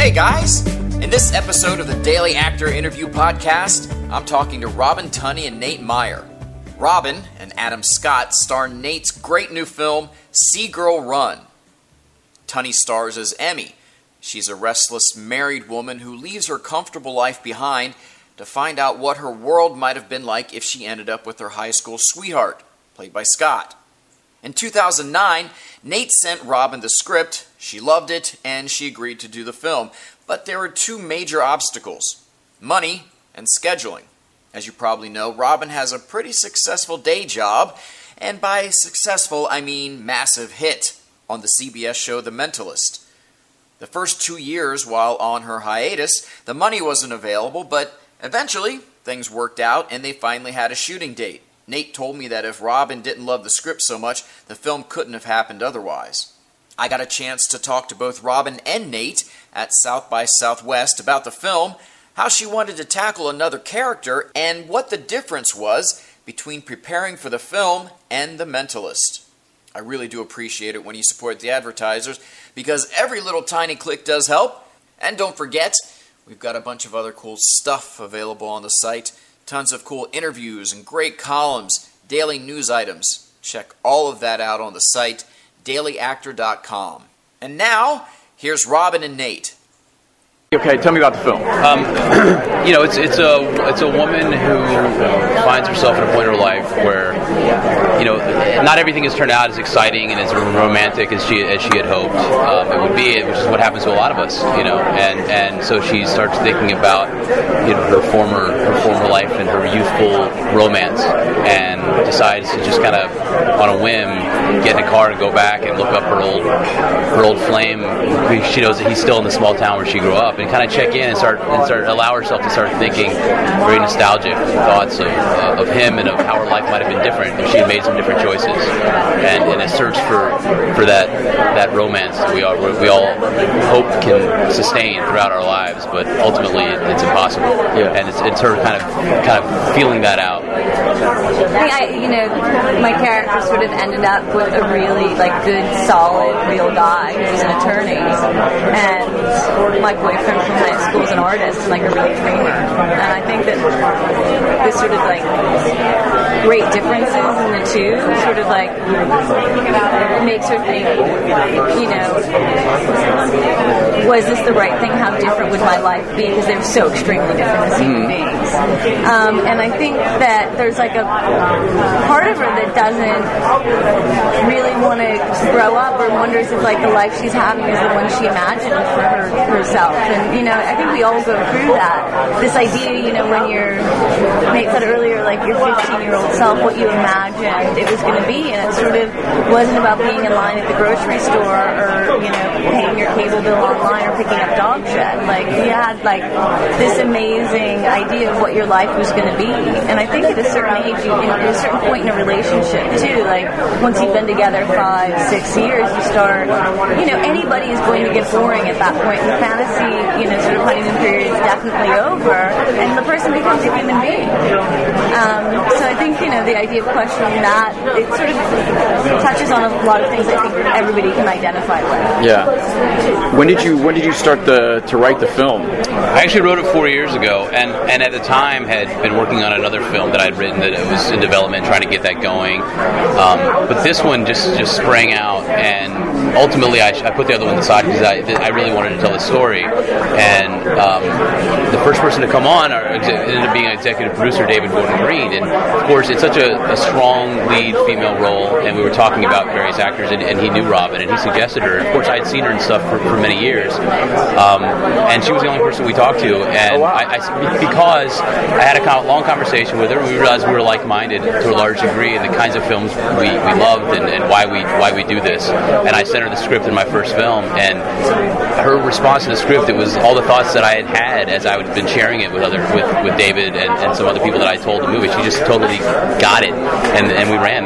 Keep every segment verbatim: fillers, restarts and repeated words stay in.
Hey guys! In this episode of the Daily Actor Interview Podcast, I'm talking to Robin Tunney and Nate Meyer. Robin and Adam Scott star in Nate's great new film, Seagirl Run. Tunney stars as Emmy. She's a restless married woman who leaves her comfortable life behind to find out what her world might have been like if she ended up with her high school sweetheart, played by Scott. In two thousand nine, Nate sent Robin the script, she loved it, and she agreed to do the film. But there were two major obstacles: money and scheduling. As you probably know, Robin has a pretty successful day job, and by successful, I mean massive hit on the C B S show The Mentalist. The first two years while on her hiatus, the money wasn't available, but eventually things worked out and they finally had a shooting date. Nate told me that if Robin didn't love the script so much, the film couldn't have happened otherwise. I got a chance to talk to both Robin and Nate at South by Southwest about the film, how she wanted to tackle another character, and what the difference was between preparing for the film and The Mentalist. I really do appreciate it when you support the advertisers, because every little tiny click does help. And don't forget, we've got a bunch of other cool stuff available on the site. Tons of cool interviews and great columns, daily news items. Check all of that out on the site, daily actor dot com. And now, here's Robin and Nate. Okay, tell me about the film. Um, you know, it's it's a it's a woman who finds herself at a point in her life where, you know, not everything has turned out as exciting and as romantic as she as she had hoped um, it would be, which is what happens to a lot of us, you know. And and so she starts thinking about, you know, her former her former life and her youthful romance, and decides to just kind of on a whim get in a car and go back and look up her old her old flame. She knows that he's still in the small town where she grew up. And kind of check in and start and start allow herself to start thinking very nostalgic thoughts of uh, of him and of how her life might have been different if she had made some different choices. And in a search for for that that romance that we all we all hope can sustain throughout our lives, but ultimately it, it's impossible. Yeah. And it's it's her kind of kind of feeling that out. I think I, you know, my character sort of ended up with a really like good, solid, real guy who's an attorney, and my boyfriend from high school is an artist and like a real dreamer. And I think that this sort of like great differences in the two sort of like makes her think, you know, was this the right thing? How different would my life be? Because they're so extremely different as human beings. Um, and I think that there's like a part of her that doesn't really want to grow up or wonders if like the life she's having is the one she imagined for her herself. And, you know, I think we all go through that. This idea, you know, when you're, Nate said earlier, like your fifteen-year-old self, what you imagined it was going to be, and it sort of wasn't about being in line at the grocery store or, you know, paying your cable bill online or picking up dog shit. Like, you had, like, this amazing idea of what your life was going to be. And I think at a certain age, you, you know, at a certain point in a relationship, too, like, once you've been together five, six years, you start, you know, anybody is going to get boring at that point. And fantasy, you know, sort of honeymoon period is definitely over, and the person becomes a human being. Um, so I think, you know, the idea of questioning that, it sort of touches on a lot of things I think everybody can identify with. Yeah. When did you when did you start the to write the film? I actually wrote it four years ago, and, and at the time had been working on another film that I'd written that it was in development, trying to get that going. Um, but this one just, just sprang out, and ultimately I, I put the other one aside because I, I really wanted to tell the story. And um, the first person to come on or ended up being an executive producer, David Gordon Green. And of course, it's such a, a strong lead female role, and we were talking about various actors, and, and he knew Robin, and he suggested her. Of course, I had seen her and stuff for, for many years, um, and she was the only person we talked to. And oh, wow. I, I, because I had a long conversation with her, we realized we were like-minded to a large degree in the kinds of films we, we loved and, and why we why we do this. And I sent her the script in my first film, and her response to the script, it was all the thoughts that I had had as I had been sharing it with other with, with David and, and some other people that I told the movie. She just totally got it, and and we ran. That was it.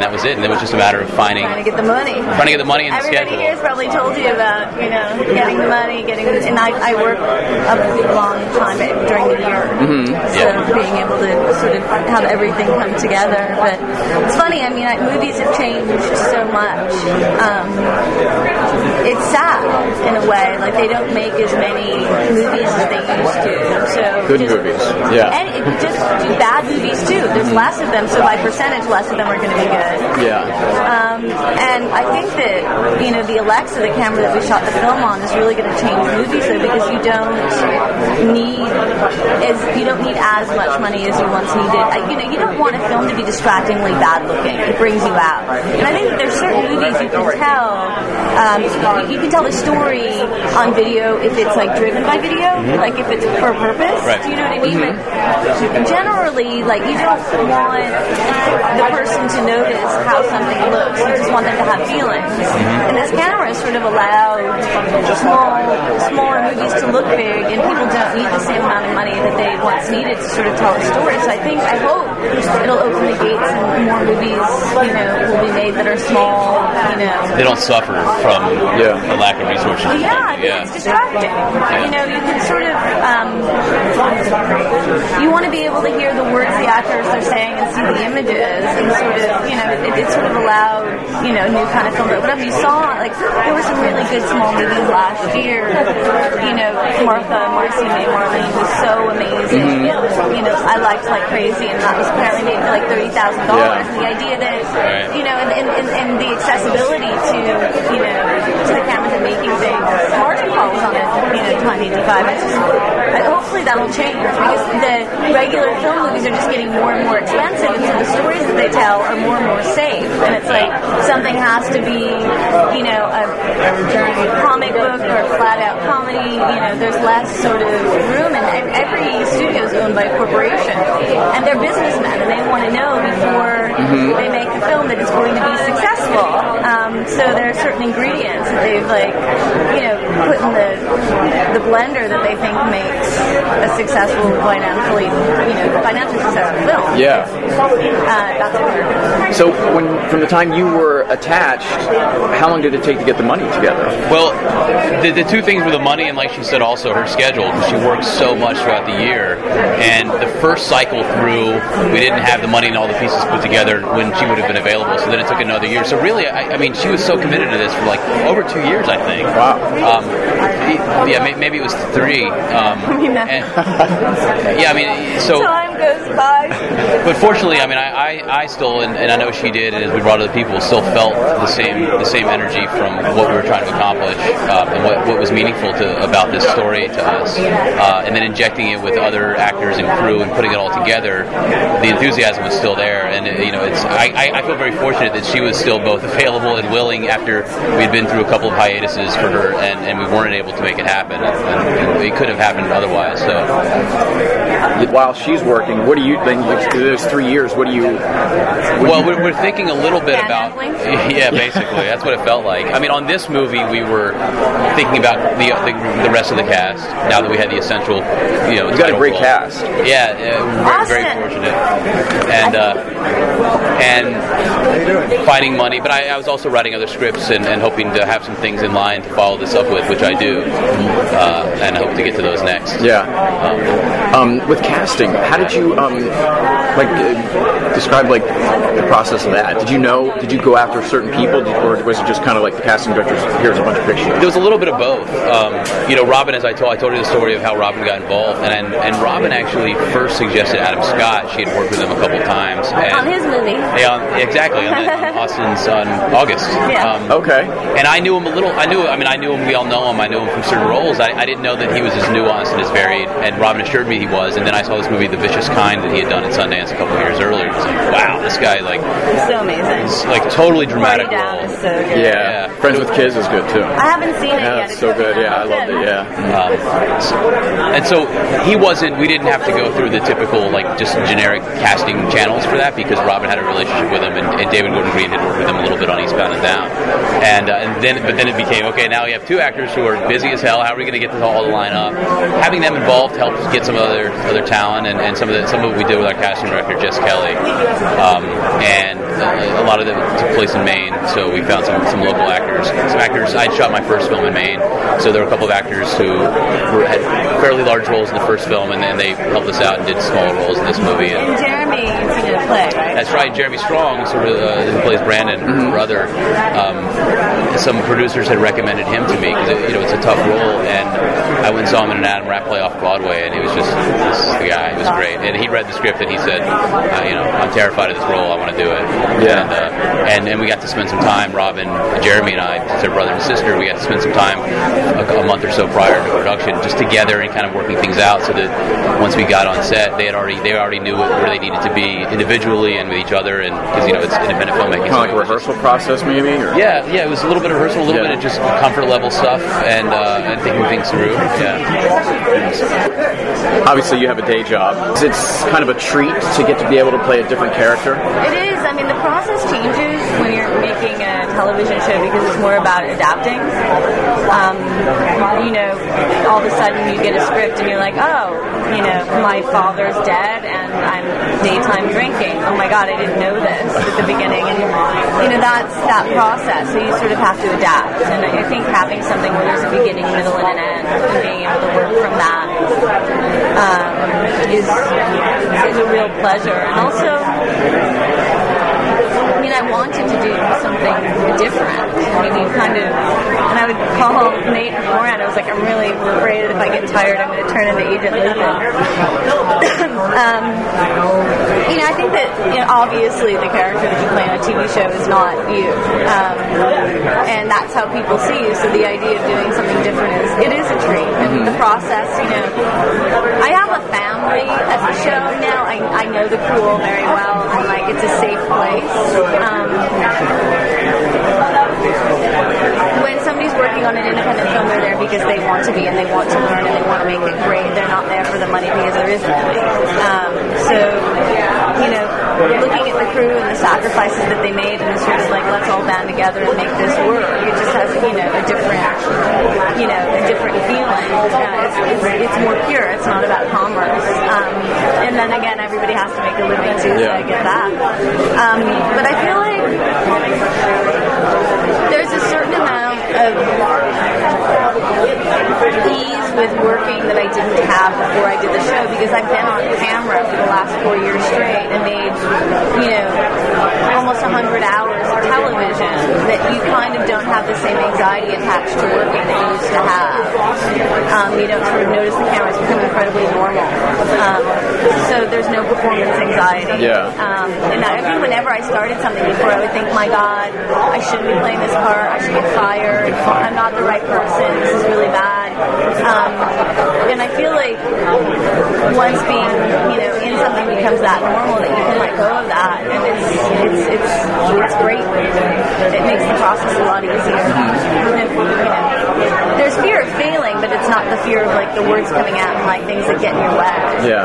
and it was just a matter of finding Trying to get the money. trying to get the money in the Everybody schedule. here has probably told you about, you know, getting the money, getting, and I, I work a long time during the year, Mm-hmm. so Yeah. being able to sort of have everything come together. But it's funny. I mean, I, movies have changed so much. Um, it's sad in a way. Like they don't make as many movies as they used to. So Good just, movies. Yeah. and it, just do bad movies too. There's less of them, so by percentage, less of them are going to be good. Yeah. Um, and I think that, you know, the Alexa, the camera that we shot the film on, is really going to change movies though, because you don't need as you don't need as much money as you once needed. I, you know, you don't want a film to be distractingly bad looking. It brings you out. And I think that there's certain movies you can tell. Um, you, you can tell the story on video if it's like driven by video, like if it's for a purpose. Right. Do you know what I mean? But generally, like you don't want the person to notice how something looks. You just want them to have feelings. And this camera sort of allowed small, smaller movies to look big, and people don't need the same amount of money that they once needed to sort of tell a story. So I think, I hope it'll open the gates and more movies, you know, will be made that are small, you know. They don't suffer from Yeah. a lack of resources. Yeah, Yeah. it's distracting. You know, you can sort of, um, you want to be able to hear the words the actors are saying and see the images, and sort of, you know, it, it sort of allowed, you know, new kind of film to open up. You saw, like, there were some really good small movies last year. You know, Martha, Marcy, May, Marlene was so amazing. Mm-hmm. You know, I liked like crazy, and that was apparently made for like thirty thousand dollars. Yeah. And the idea that, Right. you know, and, and, and, and the accessibility to, you know, to the cameras and making things. Margin call was on it, you know, Time eighty-five. It's just, I, hopefully that'll change, because the regular film movies are just getting more and more expensive, and so the stories that they tell are more and more safe. And it's like something has to be, you know, a comic book or a flat-out comedy. You know, there's less sort of room, and every studio is owned by a corporation, and they're businessmen, and they want to know before mm-hmm. they make the film that it's going to be successful. Um, so there are certain ingredients that they've like, you know, put in the the blender that they think makes a successful financially, you know, financially successful film. Yeah. Uh, that's important. So when from the time you were attached, how long did it take to get the money together? Well, the, the two things were the money and, like she said, also her schedule, because she works so much throughout the year. And the first cycle through, we didn't have the money and all the pieces put together when she would have been available. So then it took another year. So really, I, I mean, she was so committed to this for like over two years, I think. Wow. Um, yeah, maybe, maybe it was three. Um, and, yeah, I mean, so. Time goes by. But fortunately, I mean, I, I, I still, and, and I know she did, and as we brought other people, still felt the same the same energy from what we were trying to accomplish, uh, and what, what was meaningful to about this story to us, uh, and then injecting it with other actors and crew and putting it all together. The enthusiasm was still there, and it, you know, it's I, I, I feel very fortunate that she was still both available and willing after we'd been through a couple of hiatuses for her, and, and we weren't able to make it happen, and, and it could have happened otherwise. So. While she's working, what do you think? Those three years, what do you? What Well, do you, we're, we're thinking a little bit about, yeah, basically, that's what it felt like. I mean, on this movie, we were thinking about the the, the rest of the cast. Now that we had the essential, you know, you got a title great role. cast. Yeah, uh, very, very fortunate, and uh, and finding money. But I, I was also writing other scripts and, and hoping to have some things in line to follow this up with, which I do, uh, and I hope to get to those next. Yeah. Um, um, with casting, how did you um, like uh, describe like the process of that? Did you know? Did you go after certain people, did, or was it just kind of like the casting directors? Here's a bunch of pictures. There was a little bit of both. Um, you know, Robin, as I told, I told you the story of how Robin got involved, and and, and Robin actually first suggested Adam Scott. She had worked with him a couple times. And, On his movie. Yeah, on, exactly. On, the, on Austin's on August. Yeah. Um, Okay. And I knew him a little. I knew. I mean, I knew him. We all know him. I knew him from certain roles. I, I didn't know that he was as nuanced and as varied. And Robin assured me he was. And then I saw this movie, The Vicious Kind, that he had done at Sundance a couple of years earlier. It was like, wow, this guy like, It's so amazing. is, like totally dramatic Party Down role. is so good. Yeah. Yeah. Friends with Kids is good too. I haven't seen it Yeah, yet. it's so good. Yeah, I loved it. Yeah. Um, and so he wasn't. We didn't have to go through the typical like just generic casting channels for that, because Robin had a relationship with him, and, and David Gordon Green had worked with him a little bit on Eastbound and down. And uh, and then but then it became okay. Now we have two actors who are busy as hell. How are we going to get this all to line up? Having them involved helped get some other other talent and, and some of the, some of what we did with our casting director Jess Kelly. Um, and uh, a lot of it took place in Maine, so we found some some local actors. Some actors. I shot my first film in Maine, so there were a couple of actors who were, had fairly large roles in the first film, and then they helped us out and did small roles in this movie. And, and Jeremy, you've seen it play, right? That's right, Jeremy Strong, sort of, uh, who plays Brandon, her brother. Um, some producers had recommended him to me because you know it's a tough role, and I went and saw him in an Adam Rapp play off Broadway, and he was just this is the guy. He was great, and he read the script and he said, uh, you know, I'm terrified of this role. I want to do it. Yeah. And, uh, and and we got to spend some time. Robin, Jeremy, and I, their brother and sister. We got to spend some time a, a month or so prior to production, just together and kind of working things out, so that once we got on set, they had already they already knew where they needed to be individually and with each other, and because you know it's independent filmmaking. Kind of like a rehearsal process, maybe. Or? Yeah, yeah. It was a little bit of rehearsal, a little Yeah. bit of just comfort level stuff, and uh, and thinking things through. Yeah. Obviously, you have a day job. It's kind of a treat to get to be able to play a different character. It is. I mean, the process changes when you're making a television show because it's more about adapting. Um, you know, all of a sudden you get a script and you're like, oh, you know, my father's dead and I'm daytime drinking. Oh my God, I didn't know this at the beginning. And, you know, that's that process. So you sort of have to adapt. And I think having something where there's a beginning, middle, and an end, and being able to work from that um, is, is a real pleasure. And also, I mean, I wanted to do something different. I mean, you kind of, and I would call Nate beforehand. I was like, I'm really afraid that if I get tired, I'm going to turn into Agent Lupin. um, you know, I think that, you know, obviously the character that you play on a T V show is not you. Um, and that's how people see you. So the idea of doing something different is, it is a treat. And the process, you know, I have a family at the show now. I, I know the crew all very well. And, like, it's a safe place. Um, when somebody's working on an independent film, they're there because they want to be and they want to learn and they want to make it great. They're not there for the money because there isn't any. Um, so, you know, looking at the crew and the sacrifices that they made and it's sort of like, let's all band together and make this work. It just has, you know, a different, you know, a different feeling. Uh, it's, it's, it's more pure. It's not about commerce. Um, and then again, everybody has to make a living too, so I get that. Um, but I feel like there's a certain amount of ease with working that I didn't have before I did the show because I've been on camera for the last four years straight and made, you know, almost one hundred hours of television that you kind of don't have the same anxiety attached to working that you used to have. Um, you don't sort of notice the cameras become incredibly normal. Um, so there's no performance anxiety. Yeah. Um, and I think whenever I started something before, I would think, my God, I shouldn't be playing this part. I should get fired. I'm not the right person. This is really bad. Um, and I feel like once being, you know, in something becomes that normal that you can let go of that, and it's it's it's it's great. It makes the process a lot easier. Even if, you know, there's fear of failing, but it's not the fear of like the words coming out and like things that get in your way. Yeah.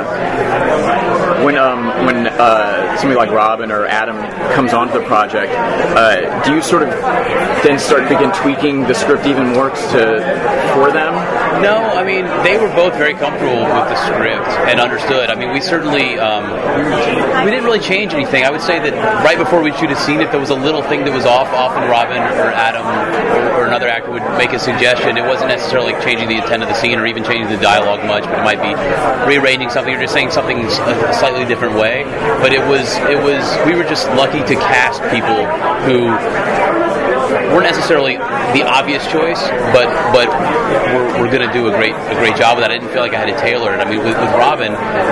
When um when uh, somebody like Robin or Adam comes onto the project, uh, do you sort of then start begin tweaking the script even more to for them? No, I mean, they were both very comfortable with the script and understood. I mean, we certainly, um, we didn't really change anything. I would say that right before we shoot a scene, if there was a little thing that was off, often Robin or Adam or, or another actor would make a suggestion. It wasn't necessarily changing the intent of the scene or even changing the dialogue much, but it might be rearranging something or just saying something a slightly different way. But it was, it was, we were just lucky to cast people who weren't necessarily the obvious choice, but but we're, we're going to do a great a great job with that. I didn't feel like I had to tailor it. I mean, with, with Robin,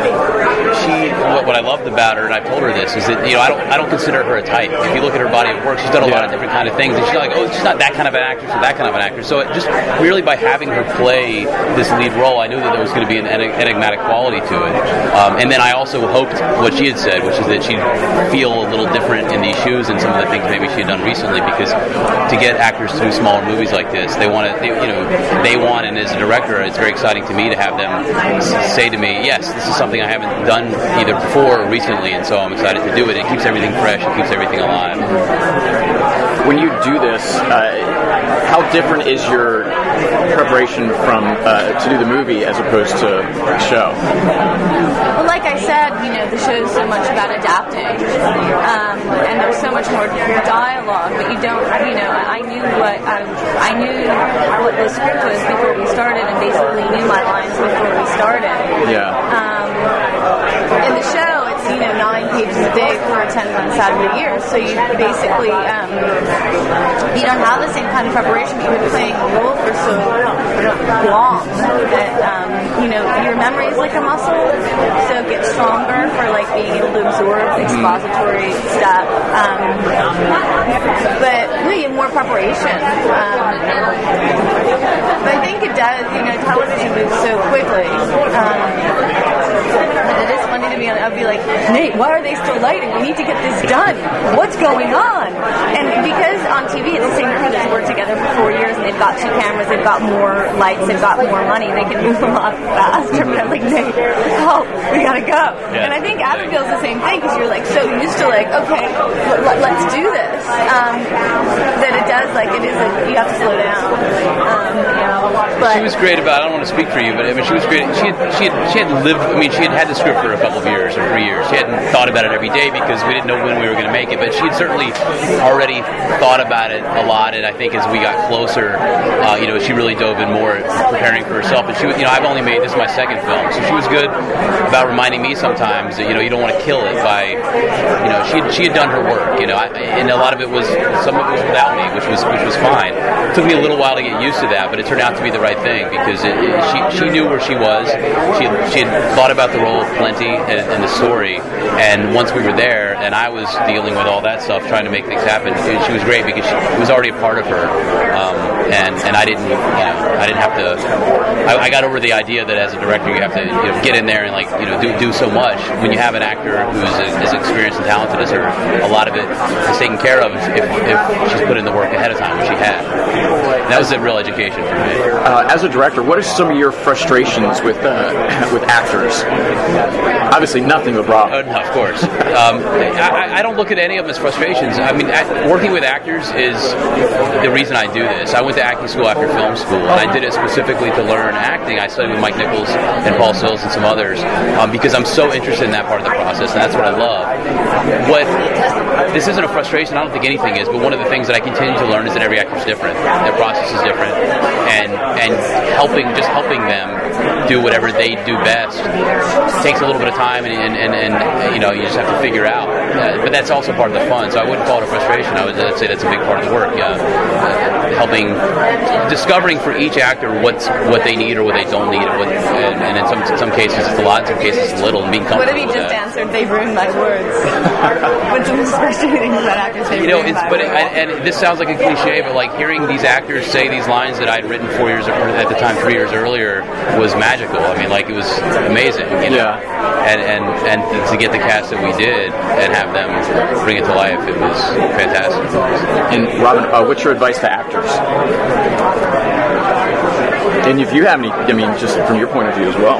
she what, what I loved about her, and I've told her this, is that you know I don't I don't consider her a type. If you look at her body of work, she's done a yeah. lot of different kind of things, and she's not like, oh, she's not that kind of an actress or that kind of an actress. So it just merely by having her play this lead role, I knew that there was going to be an enigmatic quality to it. Um, and then I also hoped what she had said, which is that she'd feel a little different in these shoes and some of the things maybe she had done recently, because to get actors to do smaller movies like this, they want to, they, you know, they want, and as a director, it's very exciting to me to have them say to me, yes, this is something I haven't done either before or recently, and so I'm excited to do it. It keeps everything fresh, it keeps everything alive. When you do this, uh, how different is your preparation from uh, to do the movie as opposed to the show? Well, like I said, you know, the show's so much about adapting, um, and there's so much more dialogue, but you don't, you know, I knew what I, I knew what the script was before we started, and basically knew my lines before we started. Yeah. Um, in the show, it's, you know, nine pages a day for ten months out of the year, so you basically, um, you don't have the same kind of preparation, but you've been playing a role for so long that, um, you know, your memory is like a muscle, so it gets stronger for, like, being able to absorb expository stuff. Um, but, you know, more preparation. Um, but I think it does, you know, television moves so quickly. Um, it is funny to me. I'll be like, Nate, why are they still lighting? We need to get this done. What's going on? And because on T V, it's the same crew that's worked together for four years, and they've got two cameras, they've got more lights, they've got more money, they can move a lot faster. But I'm like, Nate, help, we gotta go. Yeah. And I think Adam feels the same thing, because you're like so used to like, okay, l- l- let's do this. Um, that it does, like, it is, like, you have to slow down. Um, you know, but she was great about, I don't want to speak for you, but I mean, she was great. She had, she had, she had lived, I mean, she had had the script for a couple of years or three years. She hadn't thought about it every day because we didn't know when we were going to make it, but she had certainly already thought about it a lot, and I think as we got closer, uh, you know, she really dove in more preparing for herself. And she, you know, I've only made, this is my second film, so she was good about reminding me sometimes that, you know, you don't want to kill it by, you know, she had, she had done her work, you know, I, and a lot of it was, some of it was without me, which was which was fine. It took me a little while to get used to that, but it turned out to be the right thing, because it, it, she she knew where she was. She had, she had thought about the role plenty and, and the story, and once we were there, and I was dealing with all that stuff, trying to make things happen, she was great because she, it was already a part of her, um, and and I didn't, you know, I didn't have to. I, I got over the idea that as a director you have to, you know, get in there and, like, you know, do do so much. When you have an actor who's as experienced and talented as her, a lot of it is taken care of if, if she's put in the work ahead of time, which she had. That was a real education for me. Uh, as a director, what are some of your frustrations with uh, with actors? Obviously, nothing with Rob. Oh, no, of course. Um, I, I don't look at any of them as frustrations. I mean, act, working with actors is the reason I do this. I went to acting school after film school, and I did it specifically to learn acting. I studied with Mike Nichols and Paul Sills and some others um, because I'm so interested in that part of the process, and that's what I love. What this isn't a frustration. I don't think anything is, but one of the things that I continue to learn is that every actor is different. Their process is different, and and helping just helping them do whatever they do best takes a little bit of time, and and, and, and you know, you just have to figure out. Uh, but that's also part of the fun. So I wouldn't call it a frustration. I would I'd say that's a big part of the work. Yeah, uh, helping, discovering for each actor what's what they need or what they don't need, or what, and, and in some some cases it's a lot, in some cases it's a little, and being comfortable. What have you just answered? They've ruined my words. What's the most frustrating thing about actors? They've You know, ruined it's my but it, words. and, and this sounds like a cliche, but like hearing these actors say these lines that I'd written four years at the time, three years earlier, was magical. I mean, like, it was amazing. You know? Yeah. And and and to get the cast that we did and have them bring it to life, it was fantastic. And Robin, uh, what's your advice to actors? And if you have any, I mean, just from your point of view as well.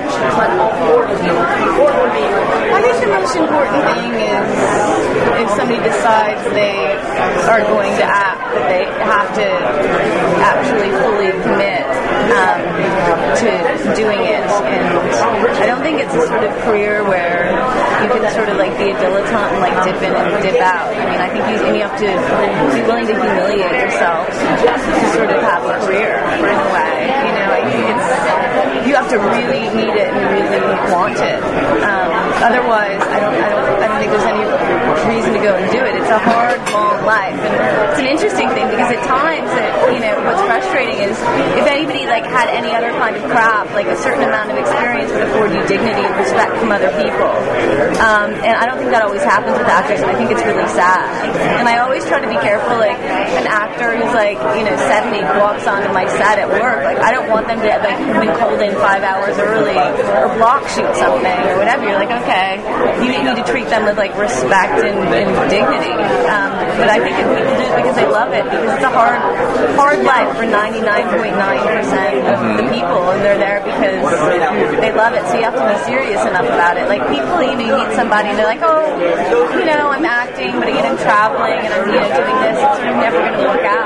I think the most important thing is if somebody decides they are going to act, that they have to actually fully commit um, to doing it. And I don't think it's a sort of career where you can sort of like be a dilettante and like dip in and dip out. I mean, I think you, and you have to be willing to humiliate yourself to sort of have a career in a way. You know, I think it's, you have to really need it and really want it. Um, otherwise, I don't, I don't, I don't think there's any reason to go and do it. It's a hard, long life, and it's an interesting thing because at times, it, you know, what's frustrating is if anybody like had any other kind of craft, like a certain amount of experience would afford you dignity and respect from other people. Um, and I don't think that always happens with actors, and I think it's really sad. And I always try to be careful, like an actor who's like, you know, seventy walks onto my set at work, like I don't want them to like have been called in five hours early or block shoot something or whatever. You're like, okay, you need to treat them with like respect and, and dignity. Um, but I think if people do it because they love it, because it's a hard, hard life for ninety-nine point nine percent of the people, and they're there because they love it. So you have to be serious enough about it. Like people, you know, you meet somebody and they're like, oh, you know, I'm acting, but again, I'm traveling and I'm, you know, doing this. It's sort of never going to work out.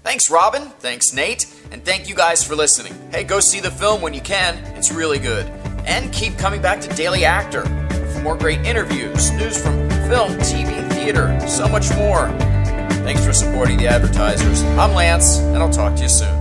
Thanks, Robin. Thanks, Nate. And thank you guys for listening. Hey, go see the film when you can. It's really good. And keep coming back to Daily Actor for more great interviews, news from film, T V, theater, so much more. Thanks for supporting the advertisers. I'm Lance, and I'll talk to you soon.